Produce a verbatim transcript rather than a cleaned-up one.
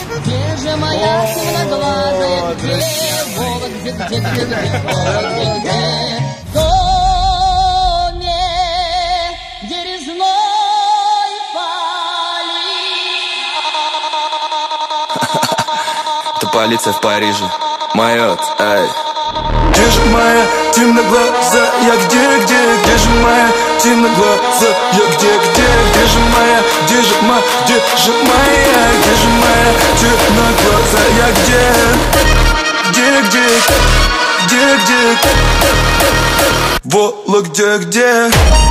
Где же моя темноглазая, где, Вова, где, где, где, где, Вова, где, где? В доме, где резной полит. Это полиция в Париже, майот, ай. Где же моя темноглазая, где, где, где же моя темноглазая, где, где, где же моя, где же моя, где же моя, где же моя темноглазая, где, где, где, где, где, Вологде, где?